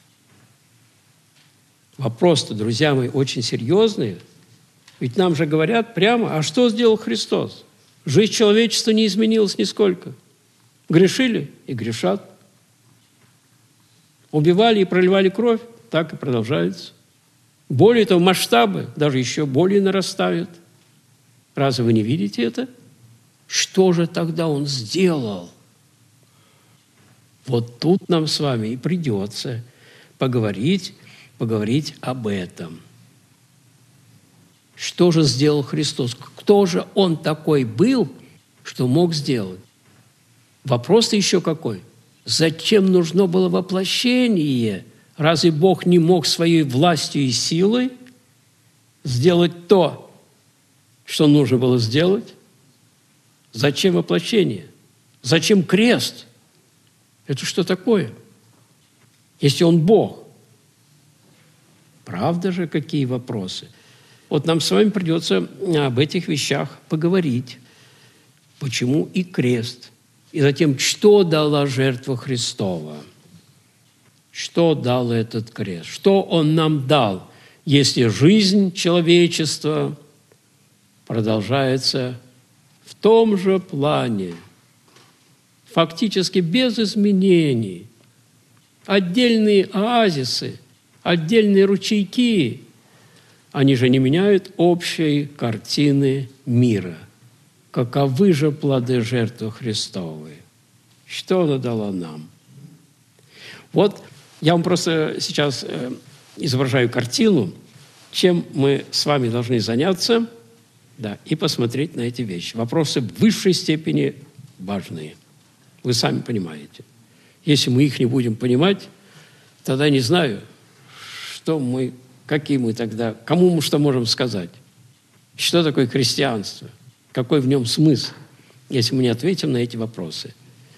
Speaker 1: Вопрос-то, друзья мои, очень серьезный. Ведь нам же говорят прямо, а что сделал Христос? Жизнь человечества не изменилась нисколько. Грешили и грешат. Убивали и проливали кровь, так и продолжается. Более того, масштабы даже еще более нарастают. Разве вы не видите это? Что же тогда Он сделал? Вот тут нам с вами и придется поговорить об этом. Что же сделал Христос? Кто же Он такой был, что мог сделать? Вопрос-то еще какой? Зачем нужно было воплощение? Разве Бог не мог своей властью и силой сделать то, что нужно было сделать? Зачем воплощение? Зачем крест? Это что такое? Если Он Бог. Правда же, какие вопросы? Вот нам с вами придется об этих вещах поговорить. Почему и крест? И затем, что дала жертва Христова? Что дал этот крест? Что Он нам дал, если жизнь человечества продолжается в том же плане, фактически без изменений? Отдельные оазисы, отдельные ручейки, они же не меняют общей картины мира. Каковы же плоды жертвы Христовой? Что она дала нам? Вот я вам просто сейчас изображаю картину, чем мы с вами должны заняться, да, и посмотреть на эти вещи. Вопросы в высшей степени важные. Вы сами понимаете. Если мы их не будем понимать, тогда не знаю, какие мы тогда, кому мы что можем сказать. Что такое христианство? Какой в нем смысл, если мы не ответим на эти вопросы?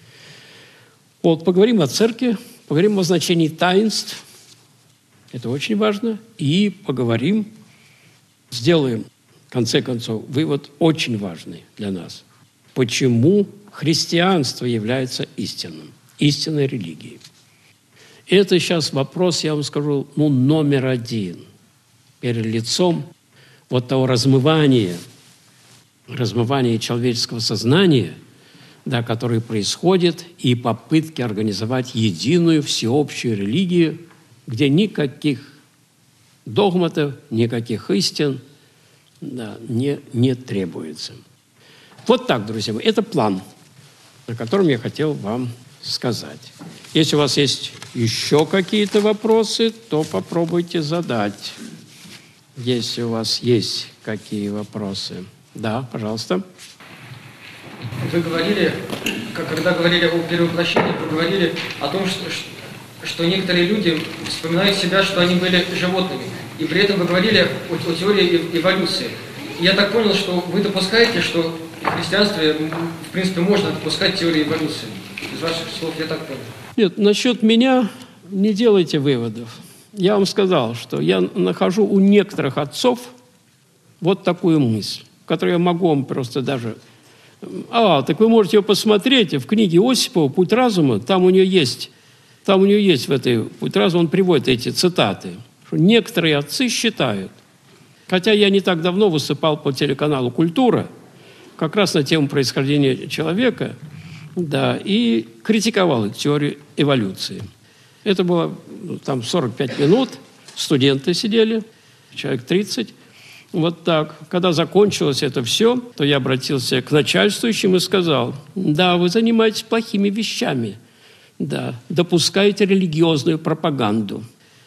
Speaker 1: Вот, поговорим о церкви, поговорим о значении таинств. Это очень важно. И поговорим, сделаем, в конце концов, вывод очень важный для нас. Почему христианство является истинным, истинной религией? Это сейчас вопрос, я вам скажу, номер 1 перед лицом вот того размывания человеческого сознания, да, которое происходит, и попытки организовать единую всеобщую религию, где никаких догматов, никаких истин, да, не требуется. Вот так, друзья мои, это план, о котором я хотел вам сказать. Если у вас есть еще какие-то вопросы, то попробуйте задать. Если у вас есть какие вопросы. Да, пожалуйста.
Speaker 2: Вы говорили, когда говорили о перевоплощении, вы говорили о том, что некоторые люди вспоминают себя, что они были животными. И при этом вы говорили о теории эволюции. И я так понял, что вы допускаете, что в христианстве, в принципе, можно допускать теорию эволюции. Из ваших слов я так понял.
Speaker 1: Нет, насчет меня не делайте выводов. Я вам сказал, что я нахожу у некоторых отцов вот такую мысль, которую я могу вам просто даже... так вы можете ее посмотреть в книге Осипова «Путь разума», там у нее есть в этой «Путь разума», он приводит эти цитаты, что некоторые отцы считают, хотя я не так давно выступал по телеканалу «Культура», как раз на тему происхождения человека, да, и критиковал теорию эволюции. Это было там 45 минут, студенты сидели, человек 30. Вот так. Когда закончилось это все, то я обратился к начальствующим и сказал: да, вы занимаетесь плохими вещами, да, допускаете религиозную пропаганду.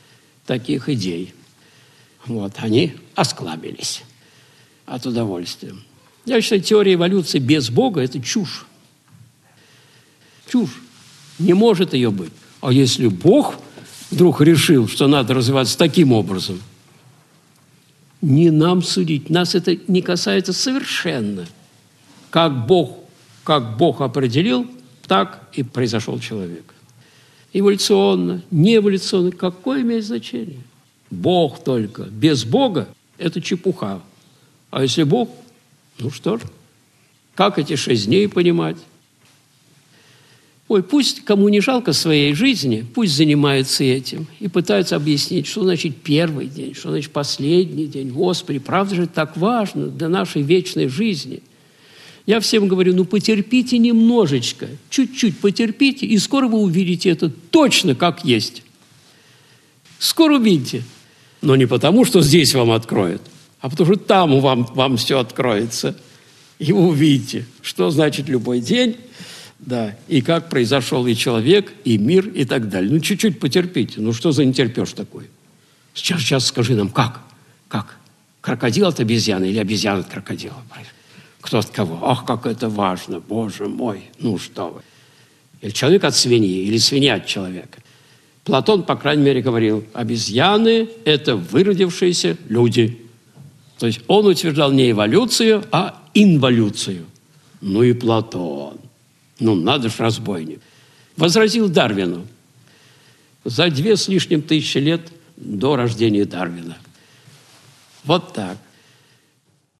Speaker 1: таких идей. Вот, они осклабились от удовольствия. Я считаю, теория эволюции без Бога – это чушь. Чушь. Не может ее быть. А если Бог вдруг решил, что надо развиваться таким образом, не нам судить. Нас это не касается совершенно. Как Бог определил, так и произошел человек. Эволюционно, не эволюционно, какое имеет значение? Бог только. Без Бога – это чепуха. А если Бог, ну что ж, как эти 6 дней понимать? Ой, пусть кому не жалко своей жизни, пусть занимаются этим и пытаются объяснить, что значит первый день, что значит последний день. Господи, правда же это так важно для нашей вечной жизни. Я всем говорю, ну потерпите немножечко, чуть-чуть потерпите, и скоро вы увидите это точно как есть. Скоро увидите. Но не потому, что здесь вам откроют, а потому что там вам все откроется. И вы увидите, что значит любой день, да, и как произошел и человек, и мир, и так далее. Ну, чуть-чуть потерпите. Ну, что за нетерпеж такой? Сейчас скажи нам, как? Как? Крокодил от обезьяны или обезьяна от крокодила? Кто от кого? Ах, как это важно, Боже мой, ну что вы. Или человек от свиньи, или свинья от человека. Платон, по крайней мере, говорил, обезьяны – это выродившиеся люди. То есть он утверждал не эволюцию, а инволюцию. Ну и Платон. Ну, надо ж, разбойник. Возразил Дарвину за 2 с лишним тысячи лет до рождения Дарвина. Вот так.